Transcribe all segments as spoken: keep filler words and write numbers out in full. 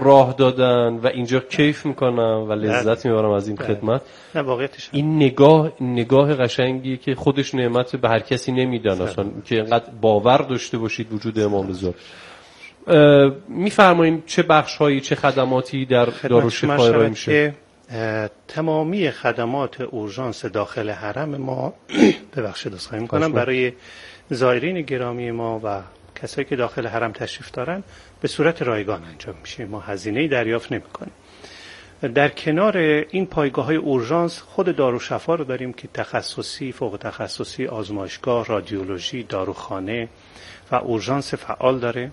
راه دادن و اینجا کیف میکنم و لذت میبرم از این خدمت. نه واقعیتش این نگاه نگاه قشنگیه که خودش نعمت به هر کسی نمیدن اصلا، که اینقدر باور داشته باشید وجود امام رضا. میفرمایید چه بخش‌هایی چه خدماتی در دارالشفا ارائه میشه؟ تمامی خدمات اورژانس داخل حرم ما ببخشید عذرخواهی میکنم برای زائرین گرامی ما و کسایی که داخل حرم تشریف دارن به صورت رایگان انجام میشه. ما هزینه‌ای دریافت نمی‌کنیم. در کنار این پایگاه‌های اورژانس خود دارالشفا رو داریم که تخصصی، فوق تخصصی، آزمایشگاه، رادیولوژی، داروخانه و اورژانس فعال داره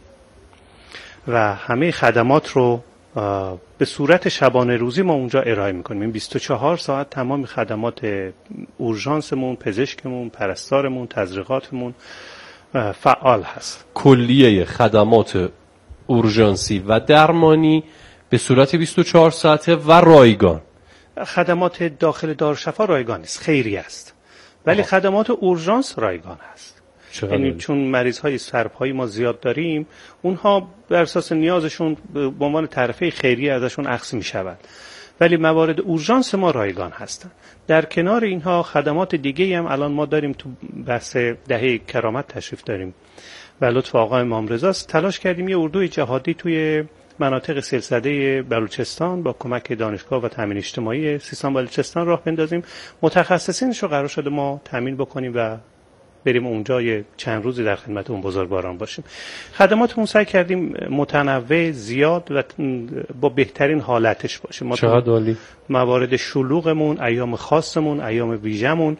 و همه خدمات رو به صورت شبانه روزی ما اونجا ارائه میکنیم. بیست و چهار ساعت تمام خدمات اورژانسمون، پزشکمون، پرستارمون، تزریقاتمون فعال هست. کلیه خدمات اورژانسی و درمانی به صورت بیست و چهار ساعته و رایگان. خدمات داخل دارالشفا رایگان نیست، خیری است، ولی آه. خدمات اورژانس رایگان هست. یعنی چون مریض های سرپایی ما زیاد داریم، اونها بر اساس نیازشون به عنوان تعرفه خیریه ازشون اخذ می شود، ولی موارد اورژانس ما رایگان هستن. در کنار اینها خدمات دیگه هم الان ما داریم. تو بحث دهه کرامت تشریف داریم و لطف آقای امام رضا تلاش کردیم یه اردوی جهادی توی مناطق سلسله بلوچستان با کمک دانشگاه و تامین اجتماعی سیستان بلوچستان راه بندازیم. متخصصینش رو قرار شده ما تامین بکنیم و بریم اونجا یه چند روزی در خدمت اون بزرگواران باشیم. خدماتمون سعی کردیم متنوع، زیاد و با بهترین حالتش باشه. ما چقدر عالی. موارد شلوغمون، ایام خاصمون، ایام ویژمون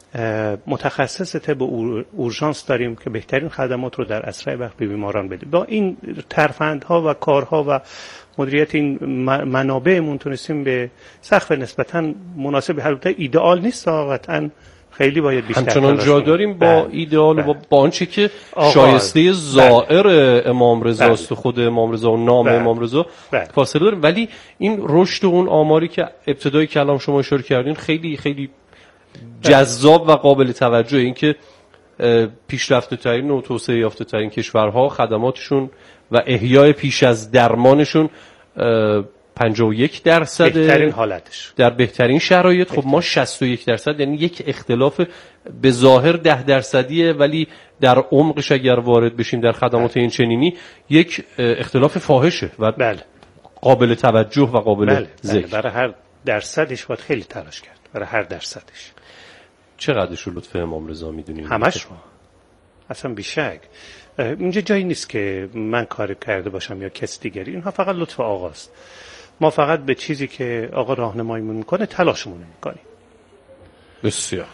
متخصص طب اورژانس داریم که بهترین خدمات رو در اسرع وقت به بیماران بده. با این ترفندها و کارها و مدیریت این منابعمون تونستیم به سقف نسبتاً مناسب، البته ایدئال نیست قطعاً، خیلی باید بیشتر همچنان جا داریم با بل. ایدئال بل. و با آنچه که شایسته زائر امام رضا است، خود امام رضا و نام بل. امام رضا فاصله داریم، ولی این رشد و اون آماری که ابتدای کلام شما اشاره کردین خیلی خیلی جذاب و قابل توجه. این که پیشرفته ترین و توسعه یافته ترین کشورها خدماتشون و احیای پیش از درمانشون پنجاه و یک درصد بهترین حالتش در بهترین شرایط. خب ما شصت و یک درصد، یعنی یک اختلاف به ظاهر ده درصدیه، ولی در عمقش اگر وارد بشیم در خدمات بله. این چنینی یک اختلاف فاحشه و بله. قابل توجه و قابل بله. ذکر. بله. برای هر درصدش باید خیلی تلاش کرد، برای هر درصدش. چقدرش رو لطف امام رضا میدونیم؟ همش رو، اصلا بیشک. اینجا جایی نیست که من کار کرده باشم یا کسی دیگری، اینها فقط لطف آقاست. ما فقط به چیزی که آقا راهنماییمون میکنه تلاشمون میکنیم. بسیار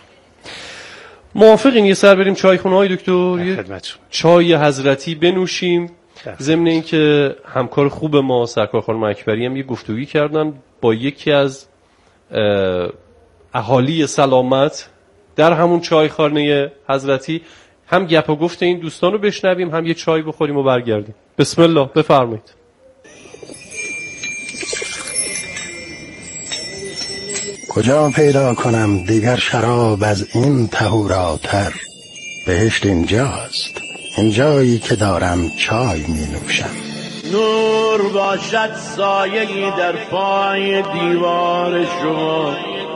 موافقین یه سر بریم چای خونه های دکتر، چای حضرتی بنوشیم. ضمن این که همکار خوب ما سرکار خانم اکبری هم یه گفتگویی کردن با یکی از اهالی سلامت در همون چایخانه حضرتی، هم گپ و گفت این دوستان رو بشنویم، هم یه چای بخوریم و برگردیم. بسم الله، بفرمایید. کجا پیدا کنم دیگر شراب از این طهوراتر؟ بهشت اینجاست، اینجایی که دارم چای می نوشم. نور باشد سایه‌ای در پای دیوار شما،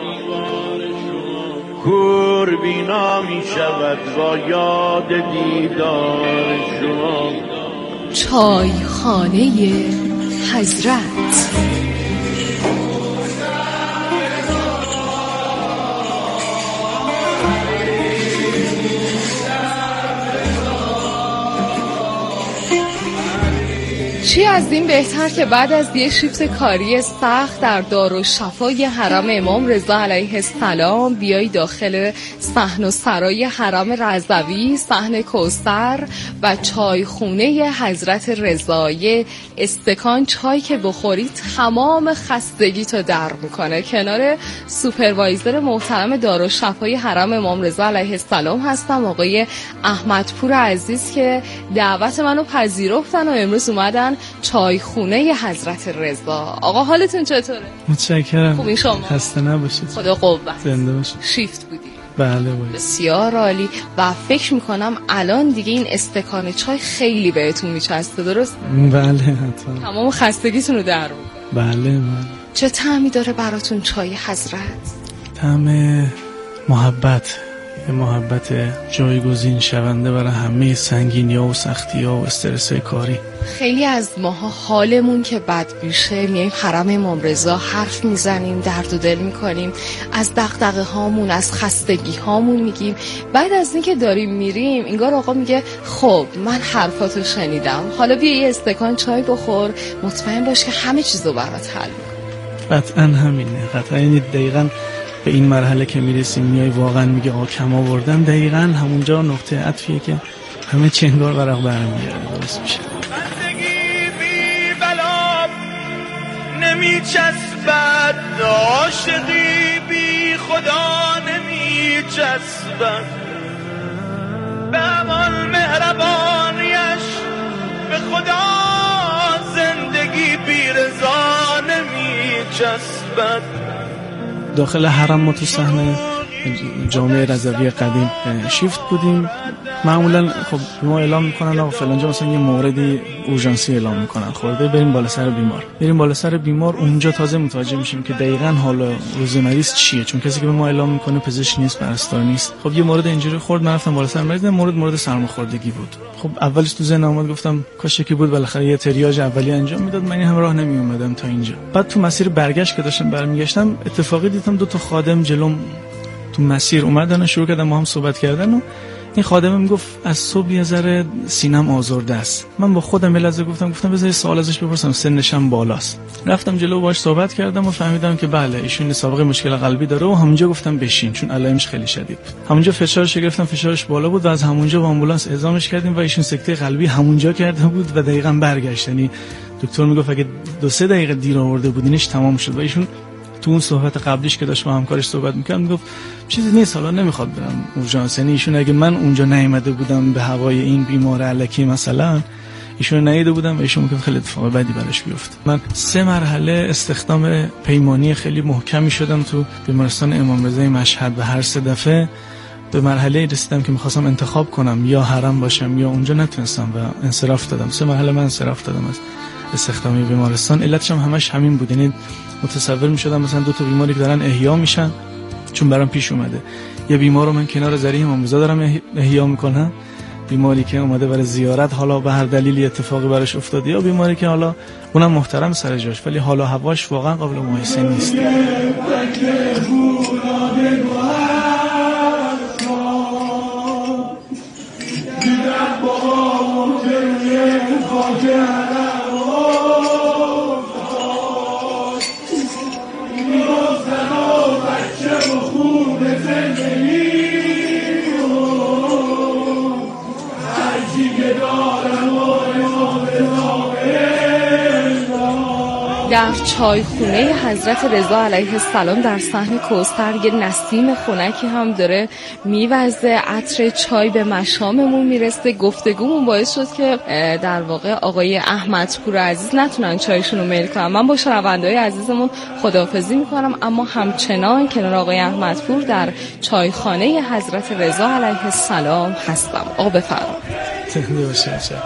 کور بینا می شود با یاد دیدار شما. چایخانه حضرت. چی از این بهتر که بعد از یه شیفت کاری سخت در دارالشفای حرم امام رضا علیه السلام بیایی داخل صحن و سرای حرم رضوی، صحن کوثر و چایخونه حضرت رضا. استکان چای که بخوری تمام خستگی تو در میکنه. کنار سوپروایزر محترم دارالشفای حرم امام رضا علیه السلام هستم، آقای احمدپور عزیز، که دعوت منو پذیرفتن و امروز اومدن چایخونه حضرت رضا. آقا حالتون چطوره؟ متشکرم. خوبین شما؟ خسته نباشید. خدا قوت. زنده باشید. شیفت بودی؟ بله باید. بسیار عالی. و فکر میکنم الان دیگه این استکان چای خیلی بهتون میچسته، درست؟ بله حتما. تمام خستگیتون رو در رو. بله بله. چه طعمی داره براتون چای حضرت؟ طعم محبت، محبت جایگزین شونده برای همه سنگینی‌ها و سختی‌ها و استرس‌های کاری. خیلی از ماها حالمون که بد میشه میایم حرم امام رضا حرف میزنیم، درد و دل میکنیم، از دغدغه هامون، از خستگی هامون میگیم. بعد از اینکه داریم میریم انگار آقا میگه خب من حرفاتو شنیدم، حالا بیا یه استکان چای بخور، مطمئن باش که همه چیزو برات حل میکنه. قطعاً همینه، قطعاً. یعنی دقیقاً به این مرحله که میرسیم میای واقعا میگه آ کم آوردم، دقیقاً همونجا نقطه عطفیه که همه چنگار ورق برمیگرده، درست میشه. بندگی بی بلا نمیچسبد، عاشقی بی خدا نمیچسبد، به امان مهربانیش به خدا زندگی بی رضا نمیچسبد. داخل حرم ما تو صحنه جامع رضوی قدیم شیفت بودیم. معمولا خب ما اعلام میکنن آقا فلانجا مثلا یه موردی اورژانسی اعلام میکنن، خورده بریم بالا سر بیمار. بریم بالا سر بیمار، اونجا تازه متوجه میشیم که دقیقاً حالا روز مریض چیه، چون کسی که به ما اعلام میکنه پزشک نیست، پرستار نیست. خب یه مورد اینجوری خورد، من رفتم بالا سر مریض، مورد مورد سرماخوردگی بود. خب اولش تو ذهنم اومد گفتم کاش یکی بود بالاخره یه تریاج اولیه انجام میداد، من این هم راه نمی اومدم تا اینجا. بعد تو مسیر برگشت که داشتم برمیگشتم اتفاقی دیدم دو تا خادم جلوم تو مسیر اومدن و شروع کردن با هم صحبت کردن و این خادمه میگفت از صبح یه ذره سینم آزرده است. من با خودم یه لحظه گفتم گفتم بذار سوال ازش بپرسم، سنشم بالاست. رفتم جلو باهاش صحبت کردم و فهمیدم که بله ایشون سابقه مشکل قلبی داره و همونجا گفتم بشین، چون علائمش خیلی شدید بود. همونجا فشارش گرفتم، فشارش بالا بود و از همونجا با آمبولانس اعزامش کردیم و ایشون سکته قلبی همونجا کرده بود و دقیقاً برگشت. یعنی دکتر میگفت اگه دو سه دقیقه دیر آورده بودینش تمام شد. و ایشون تو اون صحبت قبلیش که داشت با همکارش صحبت می‌کرد میگفت چیزی نیست، حالا نمیخواد برم اورژانس. یعنی ایشون اگه من اونجا نیامده بودم به هوای این بیمار الکی مثلا ایشون نیده بودم و ایشون ممکن خیلی اتفاق بدی براش بیفته. من سه مرحله استخدام پیمانی خیلی محکمی شدم تو بیمارستان امام رضا مشهد و هر سه دفعه به مرحله رسیدم که می‌خواستم انتخاب کنم یا حرم باشم یا اونجا، نتونستم و انصراف دادم. سه مرحله من انصراف دادم از استخدامی بیمارستان. علتش هم همش همین بود. یعنی متصور می‌شدم مثلا دو تا بیماری که دارن احیا میشن، چون برام پیش اومده یه بیمار رو من کنار ذریح امام رضا دارم احیا میکنم، بیماری که اومده برای زیارت حالا به هر دلیلی اتفاقی براش افتاده، یا بیماری که حالا اونم محترم سر جاش ولی حالا هواش واقعا قابل مقایسه نیست. در چایخونه حضرت رضا علیه السلام در صحن کوثر یه نسیم خنکی هم داره میوزه، عطر چای به مشاممون میرسه. گفتگومون باعث شد که در واقع آقای احمدپور عزیز نتونن چایشون رو میل کنن. من با شنونده‌های عزیزمون خداحافظی میکنم، اما همچنان کنار آقای احمدپور در چایخانه حضرت رضا علیه السلام هستم. آقا بفرمایید. تهنیه باشه باشه.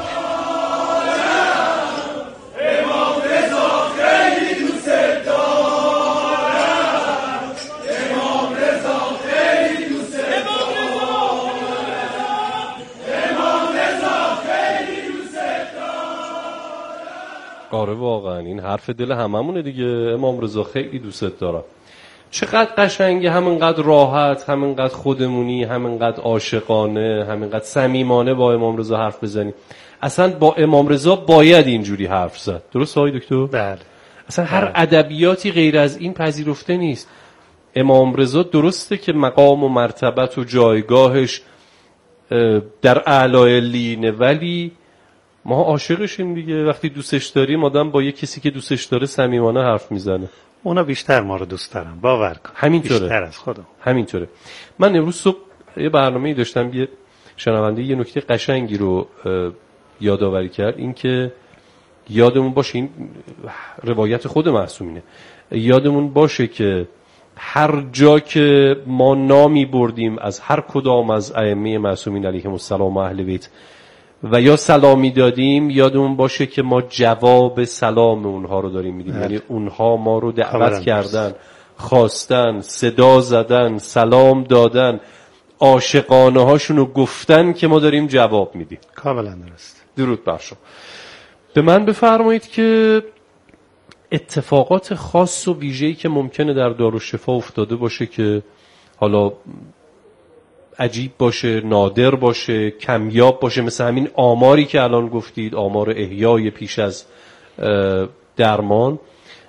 آره واقعا این حرف دل هممونه دیگه. امام رضا خیلی دوست دارم. چقدر قشنگه، همینقدر راحت، همینقدر خودمونی، همینقدر عاشقانه، همینقدر صمیمانه با امام رضا حرف بزنی. اصلا با امام رضا باید اینجوری حرف زد. درست آقای دکتر؟ بله. اصلا هر ادبیاتی غیر از این پذیرفته نیست. امام رضا درسته که مقام و مرتبت و جایگاهش در اعلی لینه، ولی ما عاشقشیم دیگه. وقتی دوستش داریم آدم با یه کسی که دوستش داره صمیمانه حرف میزنه. اونا بیشتر ما رو دوست دارن، باور کن. همینطوره. بیشتر از خودم. همینطوره. من امروز صبح یه برنامه‌ای داشتم، یه شنونده یه نکته قشنگی رو یادآوری کرد، این که یادمون باشه، این روایت خود معصومینه، یادمون باشه که هر جا که ما نامی بردیم از هر کدام از ائمه معصومین علیهم السلام و اهل بیت و یا سلامی دادیم، یادمون باشه که ما جواب سلام اونها رو داریم میدیم. یعنی اونها ما رو دعوت کردن، خواستن، صدا زدن، سلام دادن، عاشقانه هاشون رو گفتن که ما داریم جواب میدیم. کاملا درست. درود بر شما. به من بفرمایید که اتفاقات خاص و ویژه‌ای که ممکنه در دارالشفا افتاده باشه که حالا عجیب باشه، نادر باشه، کمیاب باشه، مثل همین آماری که الان گفتید، آمار احیای پیش از درمان،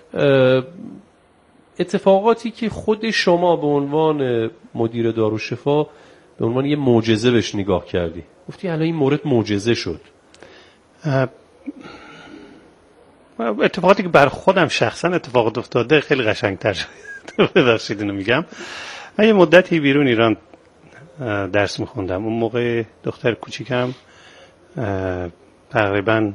اتفاقاتی که خود شما به عنوان مدیر دارالشفا به عنوان یه معجزه بهش نگاه کردی، گفتی الان این مورد معجزه شد. اتفاقاتی که بر خودم شخصا اتفاقات افتاده خیلی قشنگتر شد. ببخشید اینو میگم. من یه مدتی بیرون ایران درس میخوندم. اون موقع دختر کوچیکم تقریبا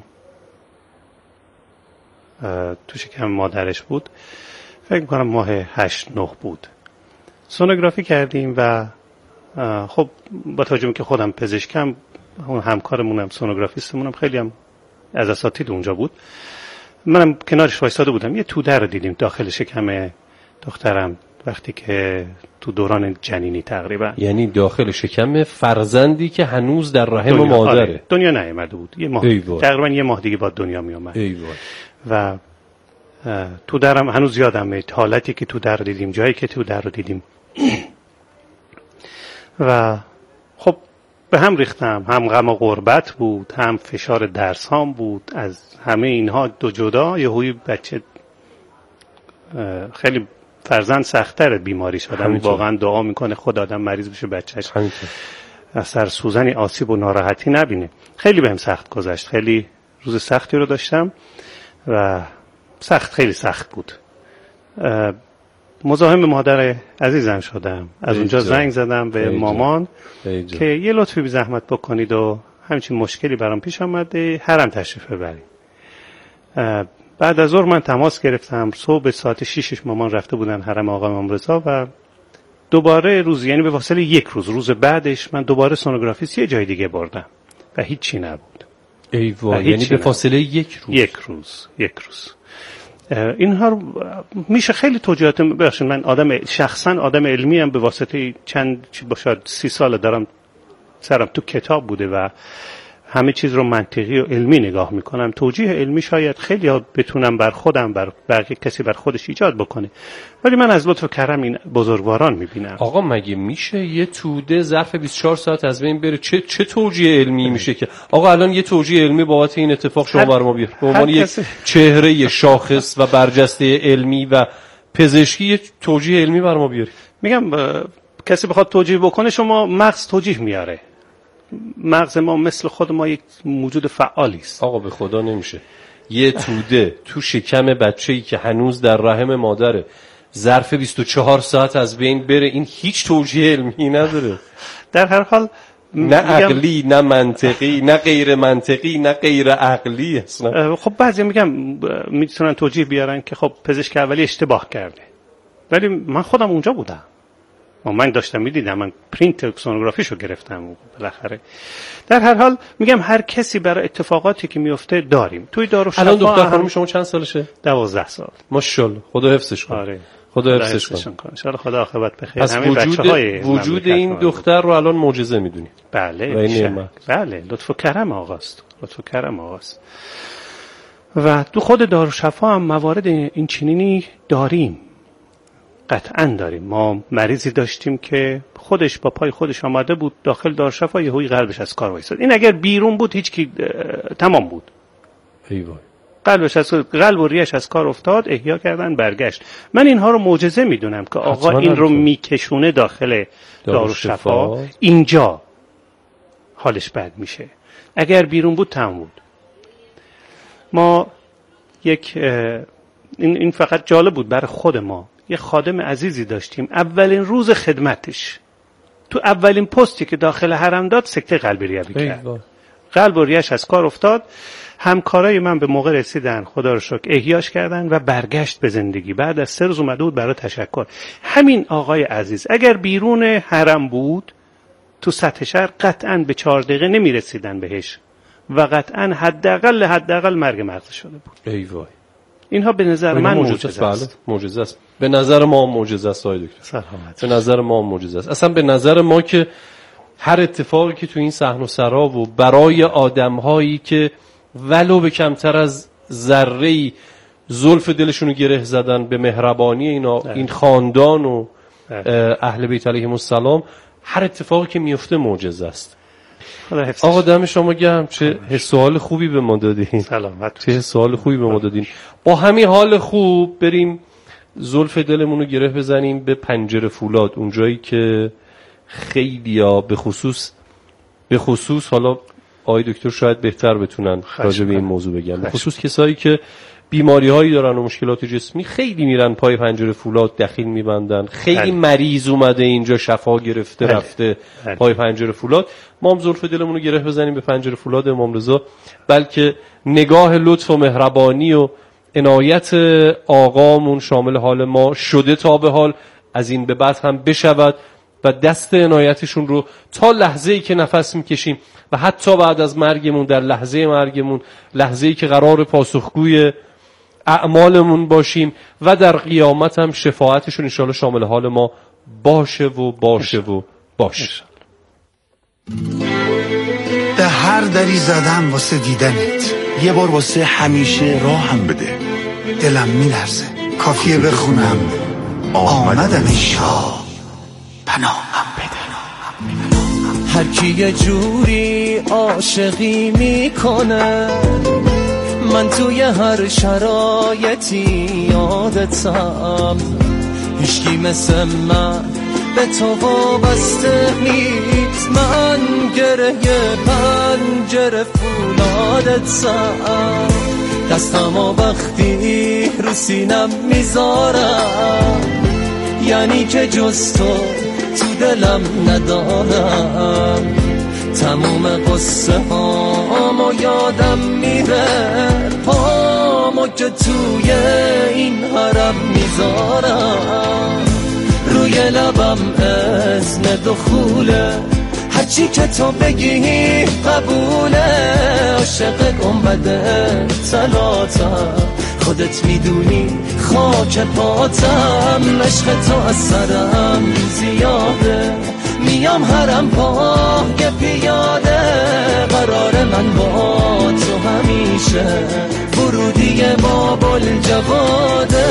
تو شکم مادرش بود، فکر میکنم ماه هشت نه بود. سونوگرافی کردیم و خب با توجه که خودم پزشکم، اون همکارمونم سونوگرافیستمونم خیلی هم از اساتید اونجا بود، منم کنارش وایساده بودم. یه توده رو دیدیم داخل شکم دخترم وقتی که تو دوران جنینی تقریبا، یعنی داخل شکم فرزندی که هنوز در رحم دنیا مادره. آره. دنیا نیامده بود، یه ماه تقریبا یه ماه دیگه با دنیا می اومد. و تو درم هنوز یادمه حالتی که تو در دیدیم، جایی که تو در رو دیدیم و خب به هم ریختم. هم غم و غربت بود، هم فشار درس هام بود. از همه اینها دو جدا یهویی بچه خیلی فرزند سخت‌تر بیماری شد. آدم واقعا دعا میکنه خدا آدم مریض بشه بچهش از سر سوزنی آسیب و ناراحتی نبینه. خیلی بهم سخت گذشت، خیلی روز سختی رو داشتم و سخت، خیلی سخت بود. مزاحم مادر عزیزم شدم. از اونجا زنگ زدم به مامان که یه لطفی بی زحمت بکنید و همچین مشکلی برام پیش آمده، حرم تشریف ببرید. بعد از ظهر من تماس گرفتم. صبح ساعت شش مامان رفته بودن حرم آقا امام رضا و دوباره روز، یعنی به فاصله یک روز روز بعدش من دوباره سونوگرافیست یه جای دیگه بردم و هیچی نبود. ای وای، یعنی به فاصله یک روز یک روز یک روز اینها رو میشه خیلی توجیهات. ببخشید من آدم شخصا آدم علمی ام، به واسطه چند چی باشه سی سال دارم سرم تو کتاب بوده و همه چیز رو منطقی و علمی نگاه میکنم. توجیه علمی شاید خیلی ها بتونم بر خودم، بر بقیه کسی بر خودش ایجاد بکنه، ولی من از لطف و کرم این بزرگواران میبینم. آقا مگه میشه یه توده ظرف بیست و چهار ساعت از بین بره؟ چه چه توجیه علمی میشه که آقا الان یه توجیه علمی بابت این اتفاق شما بر ما بیار به عنوان یک چهره شاخص و برجسته علمی و پزشکی یه توجیه علمی بر ما بیاری؟ میگم کسی بخواد توجیه بکنه، شما مغز توجیه میاره. مغز ما مثل خود ما یک موجود فعالی است. آقا به خدا نمیشه یه توده تو شکم بچه‌ای که هنوز در رحم مادره ظرف بیست و چهار ساعت از بین بره. این هیچ توجیه علمی نداره. در هر حال نه عقلی، نه منطقی، نه غیر منطقی، نه غیر عقلی اصلا. خب بعضی میگم میتونن توجیه بیارن که خب پزشک اولی اشتباه کرده، ولی من خودم اونجا بودم، من داشتم میدیدم، من پرینت سونوگرافیشو گرفتم بالاخره. در هر حال میگم هر کسی برای اتفاقاتی که میفته داریم. توی دارالشفا الان دختر خانم شما چند سالشه؟ دوازده سال. ماشاءالله، خدا حفظش کنه. آره. خدا حفظش کنه. ان شاء الله خدا عاقبت بخیر. همین بچه‌های وجود این دختر رو الان معجزه میدونید. بله. بله، لطف و کرم آقاست. لطف و کرم آقاست. و تو خود دارالشفا هم موارد این چنینی داریم. قطعاً داریم. ما مریضی داشتیم که خودش با پای خودش آمده بود داخل دارالشفا، یهویی قلبش از کار وایساد. این اگر بیرون بود هیچ کی تمام بود. ای وای. قلبش از قلب و ریش از کار افتاد، احیا کردن، برگشت. من اینها رو معجزه میدونم که آقا این رو میکشونه داخل دارالشفا، اینجا حالش بد میشه. اگر بیرون بود تمام بود. ما یک این این فقط جالب بود برای خود ما. یه خادم عزیزی داشتیم، اولین روز خدمتش تو اولین پستی که داخل حرم داد سکته قلبی ریوی کرد. قلب و ریش از کار افتاد. همکارای من به موقع رسیدن، خدا رو شکر احیاش کردن و برگشت به زندگی. بعد از سه روز اومده بود برای تشکر. همین آقای عزیز اگر بیرون حرم بود تو سطح شهر قطعاً به چهار دقیقه نمی رسیدن بهش و قطعاً حداقل حداقل مرگ مغزی شده بود. ای وای. اینها به نظر من معجزه است. بله معجزه است. به نظر ما معجزه است آقای دکتر. سلامت. به نظر ما معجزه است. اصلا به نظر ما که هر اتفاقی که تو این صحن و سرا و برای آدم‌هایی که ولو به کمتر از ذره‌ای زلف دلشون رو گره زدن به مهربانی اینا ده. این خاندان و اهل بیت علیهم السلام، هر اتفاقی که میفته معجزه است. آقا دم شما گرم، چه حس و حال خوبی به ما دادین. سلامت. چه حس و حال خوبی به ما دادین. با همین حال خوب بریم زلف دلمون رو گره بزنیم به پنجره فولاد، اونجایی که خیلیا به خصوص به خصوص حالا آقای دکتر شاید بهتر بتونن راجع به این موضوع بگن، به خصوص کسایی که بیماری هایی دارن و مشکلات جسمی خیلی میرن پای پنجره فولاد دخیل میبندن. خیلی هل. مریض اومده اینجا شفا گرفته هل. رفته هل. پای پنجره فولاد. ما هم زلف دلمون رو گره بزنیم به پنجره فولاد امام رضا، بلکه نگاه لطف و مهربانی و عنایت آقامون شامل حال ما شده تا به حال، از این به بعد هم بشود و دست عنایتشون رو تا لحظه‌ای که نفس میکشیم و حتی بعد از مرگمون، در لحظه مرگمون، لحظه‌ای که قرار پاسخگوی اعمالمون باشیم و در قیامت هم شفاعتشون انشاءالله شامل حال ما باشه و باشه و باشه. به هر دری زدم واسه دیدنت، یه بار واسه همیشه راهم بده. دلم میلرزه کافیه بخونم آمدم ای شاه پناهم بده. هر کی یه جوری عاشقی میکنه، من توی هر شرایطی یادتم. هیچکی مثل من به تو وابسته نیست، من گره پنجره فولادتم. دستمو وقتی رو سینم میذارم، یعنی که جز تو تو دلم ندارم. تموم قصه هامو یادم میره، پامو که توی این حرم میذارم. روی لبم اذن دخوله، هرچی که تو بگی قبوله. عاشق گنبد طلاتم، خودت میدونی خاک پاتم. عشق تو از سرم زیاده، میام حرم پای پیاده. قرار من با تو همیشه ورودی باب الجواده.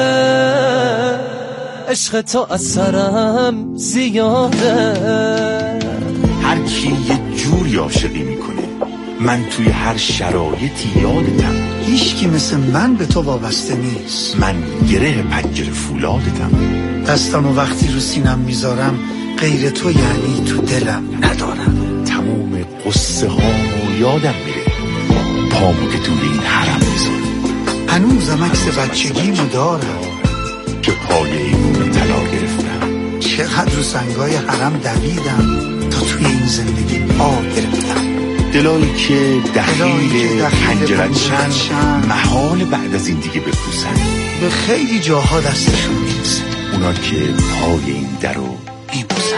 عشق تو از سرم زیاده. هر کی یه جوری عاشقی میکنه، من توی هر شرایطی یادتم. هیچکی مثل من به تو وابسته نیست، من گره پنجره فولادتم. دستمو وقتی رو سینم میذارم، غیر تو یعنی تو دلم ندارم. تموم قصه هامو یادم میره، پامو که توی این حرم میذارم. هنوزم عکس بچگیمو دارم که پای این طلا گرفتم. چقدر رو سنگای حرم دویدم تا توی این زندگی پا گرفتم. دلایی که دخیل پنجرت چند محال بعد از این دیگه بپوسن. به خیلی جاها دستشون میرسه، اونا که پای این درو میبوسن.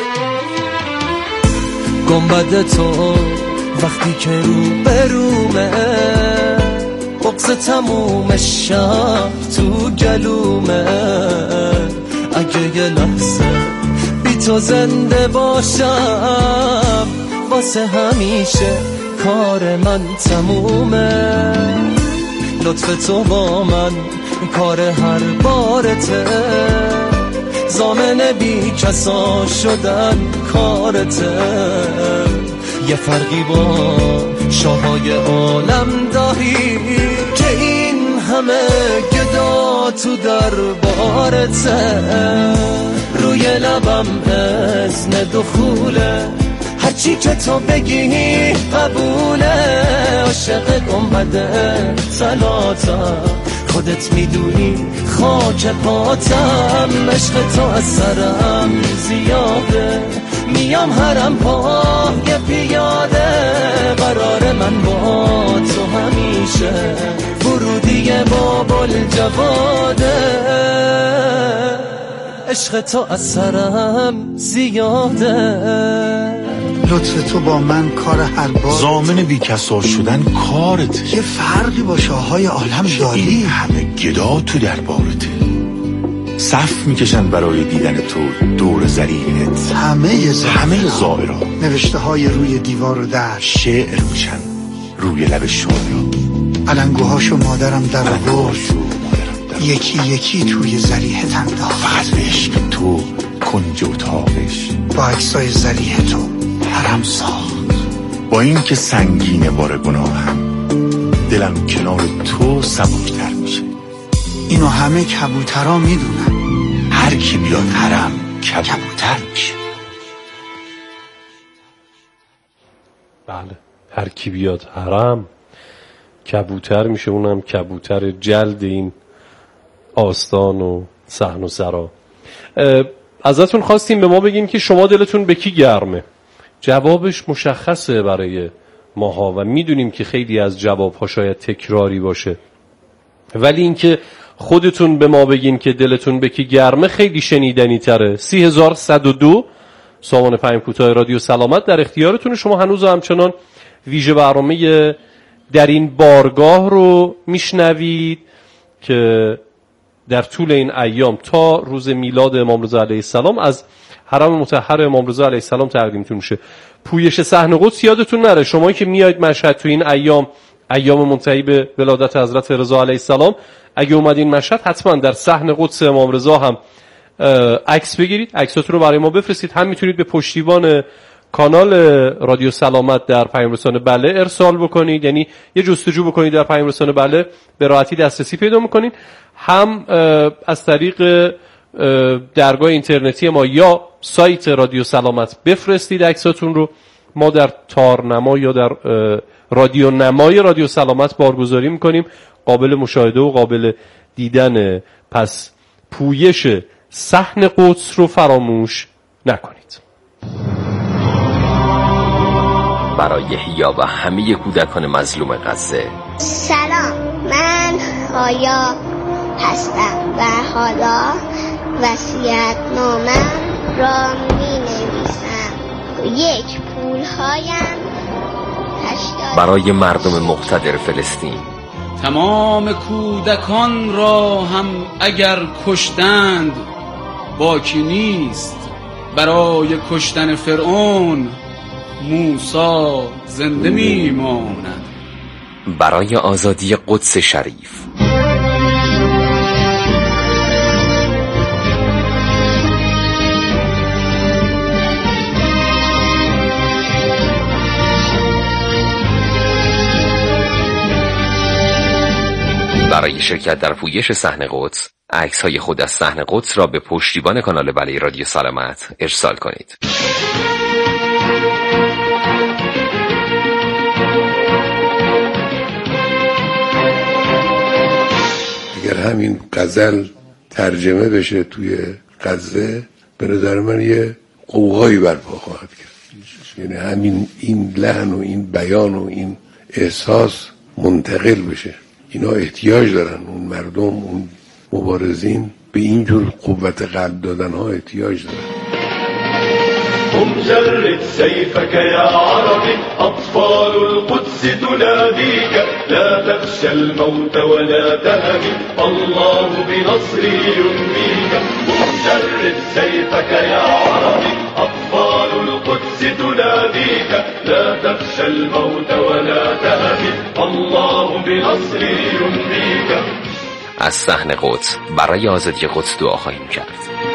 گنبد تو وقتی که رو برومه، بغض تموم شب تو گلومه. اگه یه لحظه بی تو زنده باشم، واسه همیشه کار من تمومه. لطف تو با من کار هر بارته، ضامن بی کسا شدن کارته. یه فرقی با شاهای عالم داری که این همه گدا تو دربارته. روی لبم اذن دخوله، هرچی که تو بگی قبوله. عاشق گنبد طلاتم، خودت میدونی خاک پاتم. عشق تو از سرم زیاده، میام حرم پای پیاده قرار من با تو همیشه ورودی بابل جواده عشق تو از سرم زیاده لطف تو با من کار هر بار ضامن بی‌کسا شدن کارته یه فرقی با شاههای عالم داری این همه گدا تو دربارته صف میکشن برای دیدن تو دور زرینت همه زائرها همه زائرها نوشته های روی دیوار و در شعر میشن روی لب شعرها علنگوهاشو مادرم در آورد یکی یکی توی ذریحت انداخت فقط به عشق تو کنج اتاقش با عکسای ذریح تو حرم ساخت با این که سنگینه بار گناهم دلم کنار تو سبکتر میشه اینو همه کبوترها میدونن هر کی بیاد حرم کبوتر میشه بله هر کی بیاد حرم کبوتر میشه اونم کبوتر جلد این آستان و صحن و سرا. ازتون خواستیم به ما بگین که شما دلتون به کی گرمه. جوابش مشخصه برای ماها و میدونیم که خیلی از جوابها شاید تکراری باشه، ولی اینکه خودتون به ما بگین که دلتون به کی گرمه خیلی شنیدنی تره. سی هزار صد و دو سامان پیام کوتاه رادیو سلامت در اختیارتون. شما هنوز همچنان ویژه برنامه در این بارگاه رو میشنوید که در طول این ایام تا روز میلاد امام رضا علیه السلام از حرم مطهر امام رضا علیه السلام تقدیمتون میشه. پویش صحن قدس یادتون نره، شما که میایید مشهد تو این ایام ایام منتهی به ولادت حضرت رضا علیه السلام، اگه اومدین مشهد حتما در صحن قدس امام رضا هم عکس بگیرید، عکساتون رو برای ما بفرستید. هم میتونید به پشتیبان کانال رادیو سلامت در پیام رسانه بله ارسال بکنید، یعنی یه جستجو بکنید در پیام رسانه بله، به راحتی دسترسی پیدا میکنید. هم از طریق درگاه اینترنتی ما یا سایت رادیو سلامت بفرستید عکساتون رو، ما در تارنما یا در رادیو نمای رادیو سلامت بارگذاری میکنیم، قابل مشاهده و قابل دیدن. پس پویش صحن قدس رو فراموش نکنید. برای حیا و همه کودکان مظلوم غزه سلام، من آیا هستم و حالا وصیت نامم را می نویسم. یک پولهایم برای مردم مقتدر فلسطین. تمام کودکان را هم اگر کشتند باکی نیست، برای کشتن فرعون موسی زنده میماند. برای آزادی قدس شریف. برای شرکت در پویش صحن قدس، عکس‌های خود از صحن قدس را به پشتیبان کانال بله رادیو سلامت ارسال کنید. اگر همین غزل ترجمه بشه توی غزه، به نظر من یه قوقایی برپا خواهد کرد. یعنی همین این لحن و این بیان و این احساس منتقل بشه. اینا احتیاج دارن، اون مردم، اون مبارزین به اینجور قوت قلب دادن ها احتیاج دارن. قم جرد سيفك يا عربي أطفال القدس تناديك لا تخشى الموت ولا تهني الله بنصره ينميك قم جرد سيفك يا عربي أطفال القدس تناديك لا تخشى الموت ولا تهني الله بنصره ينميك. از صحن قدس برای آزادی قدس دعا خواهیم کرد.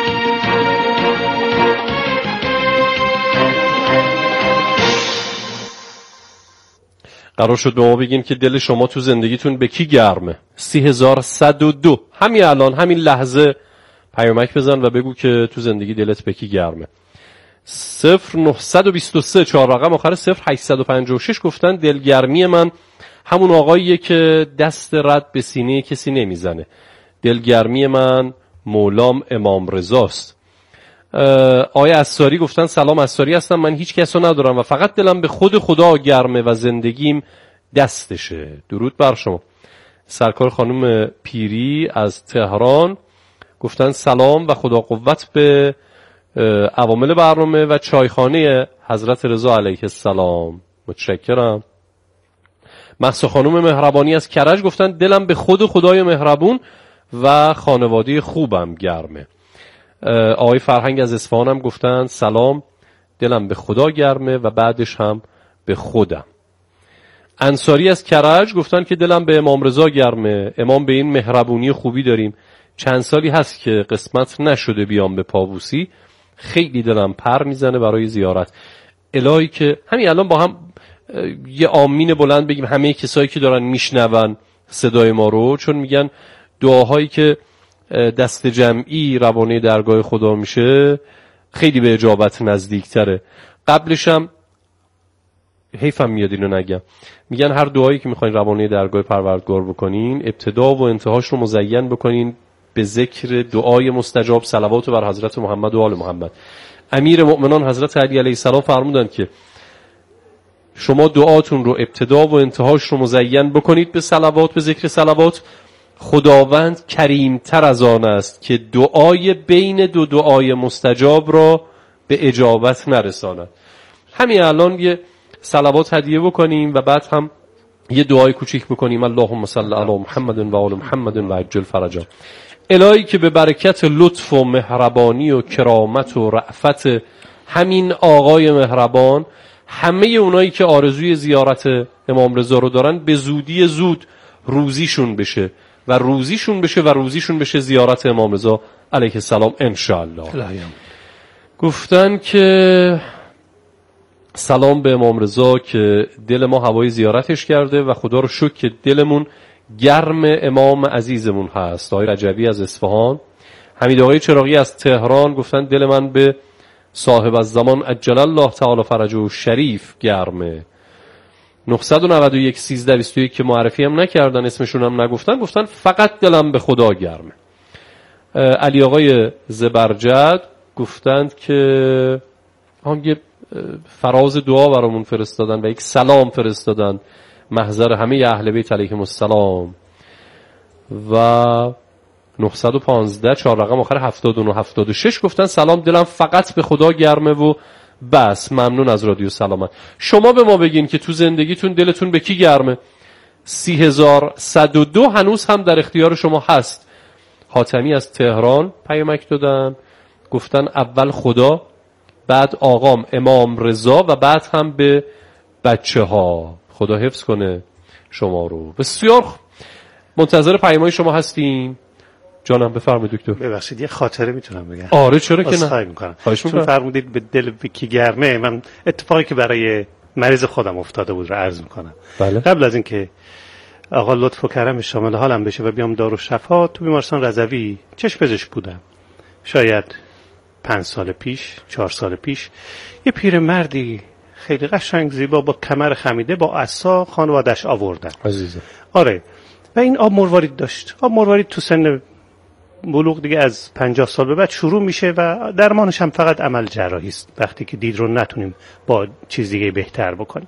قرار شد به ما بگین که دل شما تو زندگیتون به کی گرمه. سی هزار صد و دو همین الان همین لحظه پیامک بزن و بگو که تو زندگی دلت به کی گرمه. صفر نهصد و بیست و سه چهار رقم آخر صفر هشتصد و پنجاه و شش گفتن دلگرمی من همون آقاییه که دست رد به سینه کسی نمیزنه. دلگرمی من مولام امام رضاست. آقای اساری گفتن سلام، اساری هستم، من هیچ کس رو ندارم و فقط دلم به خود خدا گرمه و زندگیم دستشه. درود بر شما. سرکار خانم پیری از تهران گفتن سلام و خدا قوت به عوامل برنامه و چایخانه حضرت رضا علیه السلام. متشکرم. مهسا خانم مهربانی از کرج گفتن دلم به خود خدای مهربون و خانواده خوبم گرمه. آقای فرهنگ از اصفهان هم گفتن سلام، دلم به خدا گرمه و بعدش هم به خودم. انصاری از کرج گفتن که دلم به امام رضا گرمه، امام به این مهربونی خوبی داریم، چند سالی هست که قسمت نشده بیام به پاووسی، خیلی دلم پر میزنه برای زیارت. الهی که همین الان با هم یه آمین بلند بگیم همه کسایی که دارن میشنون صدای ما رو، چون میگن دعاهایی که دست جمعی روانه درگاه خدا میشه خیلی به اجابت نزدیکتره. قبلش هم حیفم میاد اینو نگم، میگن هر دعایی که میخواین روانه درگاه پروردگار بکنین ابتدا و انتهاش رو مزین بکنین به ذکر دعای مستجاب، صلوات بر حضرت محمد و آل محمد. امیر مؤمنان حضرت علی علیه السلام فرمودن که شما دعاتون رو ابتدا و انتهاش رو مزین بکنید به صلوات، به ذکر صلوات. خداوند کریمتر از آن است که دعای بین دو دعای مستجاب را به اجابت نرساند. همین الان یه صلوات هدیه بکنیم و بعد هم یه دعای کوچیک بکنیم، اللهم صل علی محمد و آل محمد و عجل فرجا. الهی که به برکت لطف و مهربانی و کرامت و رأفت همین آقای مهربان همه اونایی که آرزوی زیارت امام رضا رو دارن به زودی زود روزیشون بشه و روزیشون بشه و روزیشون بشه زیارت امام رضا علیه السلام انشاءالله. گفتن که سلام به امام رضا که دل ما هوای زیارتش کرده و خدا رو شکر که دلمون گرم امام عزیزمون هست. آقای رجبی از اصفهان. حمید آقای چراغی از تهران گفتن دل من به صاحب الزمان عجل الله تعالی فرجه شریف گرمه. نه نه یک سیزده بیست و یک که معرفی هم نکردن، اسمشون هم نگفتن، گفتن فقط دلم به خدا گرمه. علی آقای زبرجد گفتند که هم یه فراز دعا برامون فرستادن و یک سلام فرستادن محضر همه اهل بیت علیهم السلام. و نه یک پنج چهار رقم آخر هفتاد و نه هفتاد و شش گفتن سلام، دلم فقط به خدا گرمه و بس. ممنون از رادیو سلامت. شما به ما بگین که تو زندگیتون دلتون به کی گرمه. سی هزار و صد و دو هنوز هم در اختیار شما هست. حاتمی از تهران پیامک دادن، گفتن اول خدا، بعد آقام امام رضا و بعد هم به بچه ها. خدا حفظ کنه شما رو. بسیار منتظر پیامای شما هستیم. جانم بفرمایید دکتر. ببخشید یه خاطره میتونم بگم؟ آره چرا که نه. خواهش میکنم. چون فرمودید به دل به کی گرمه، من اتفاقی که برای مریض خودم افتاده بود رو عرض میکنم. بله. قبل از اینکه آقا لطف و کرم شامل حالم بشه و بیام دارالشفا، تو بیمارستان رضوی چشم پزشک بودم. شاید پنج سال پیش، چهار سال پیش، یه پیرمردی خیلی قشنگ زیبا با کمر خمیده با عصا خانواده‌اش آوردن. عزیزم. آره. و این آب مروارید داشت. آب مروارید تو سن بلوغ دیگه از پنجاه سال به بعد شروع میشه و درمانش هم فقط عمل جراحی است وقتی که دید رو نتونیم با چیز دیگه بهتر بکنیم.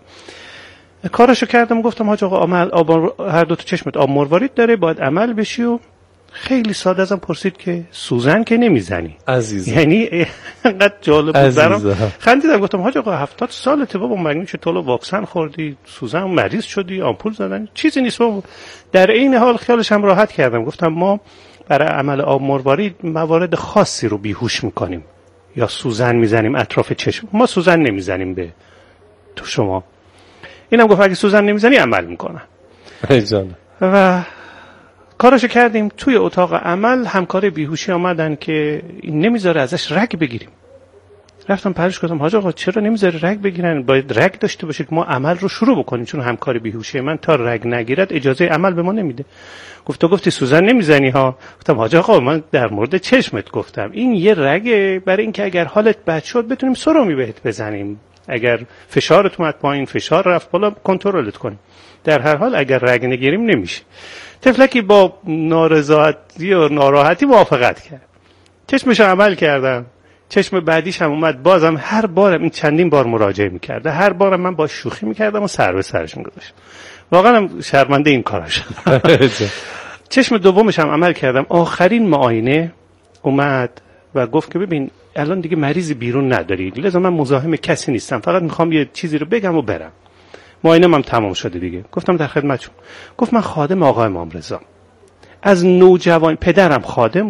کاراشو کردم، گفتم حاج آقا عمل آب هر دو تا چشمت آب مروارید داره، باید عمل بشی. و خیلی ساده ازم پرسید که سوزن که نمیزنی؟ عزیزم. یعنی انقدر جالب بود برام. خندیدم گفتم حاج آقا هفتاد سالته بابا، مگه میشه تو واکسن خوردی، سوزن مریض شدی، آمپول زدن، چیزی نیست بابا. در این حال خیالش هم راحت کردم، گفتم ما برای عمل آب مروارید موارد خاصی رو بیهوش میکنیم یا سوزن میزنیم اطراف چشم، ما سوزن نمیزنیم به تو شما. اینم گفت اگه سوزن نمیزنی عمل میکنن. ایجان. و کاراشو کردیم. توی اتاق عمل همکار بیهوشی آمدن که این نمیذاره ازش رگ بگیریم. رفتم پرش گفتم حاج آقا چرا نمیذاره رگ بگیرن؟ باید رگ داشته باشید ما عمل رو شروع بکنیم، چون همکار بیهوشی من تا رگ نگیرد اجازه عمل به ما نمیده. گفت تو گفتی سوزن نمیزنی ها؟ گفتم حاج آقا من در مورد چشمت گفتم، این یه رگه برای اینکه اگر حالت بد شد بتونیم سرمی بهت بزنیم، اگر فشارت اومد پایین، فشار رفت بالا، کنترلت کنیم. در هر حال اگر رگ نگیریم نمیشه. طفلکی با نارضایتی و ناراحتی موافقت کرد. چشمش عمل کردم. چشم بعدیش هم اومد، بازم هر بارم این چندین بار مراجعه میکرده، هر بارم من با شوخی میکردم و سر به سرش میگذاشتم. واقعا هم شرمنده این کارا شدم. چشم دومش هم عمل کردم. آخرین معاینه اومد و گفت که ببین الان دیگه مریضی بیرون نداری، لذا من مزاحم کسی نیستم، فقط میخوام یه چیزی رو بگم و برم. معاینه من تمام شده دیگه. گفتم در خدمتتون. گفت من خادم آقا امام رضا، از نوجوان، پدرم خادم